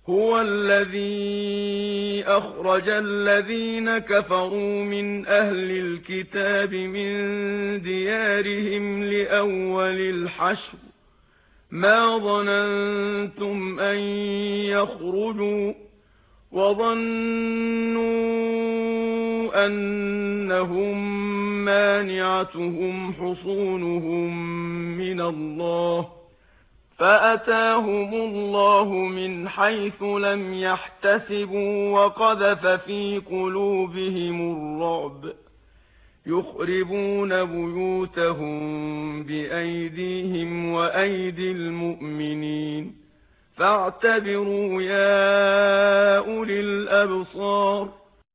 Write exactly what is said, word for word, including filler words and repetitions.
هُوَ الَّذِي أَخْرَجَ الَّذِينَ كَفَرُوا مِنْ أَهْلِ الْكِتَابِ مِنْ دِيَارِهِمْ لِأَوَّلِ الْحَشْرِ مَا ظَنَنْتُمْ أَنْ يَخْرُجُوا وَظَنُّوا أَنَّهُمْ مَانِعَتُهُمْ حُصُونُهُمْ مِنَ اللَّهِ فَأَتَاهُمُ اللَّهُ مِنْ حَيْثُ لَمْ يَحْتَسِبُوا وَقَذَفَ فِي قُلُوبِهِمُ الرُّعْبَ يُخْرِبُونَ بُيُوتَهُم بِأَيْدِيهِمْ وَأَيْدِي الْمُؤْمِنِينَ فَاعْتَبِرُوا يَا أُولِي الْأَبْصَارِ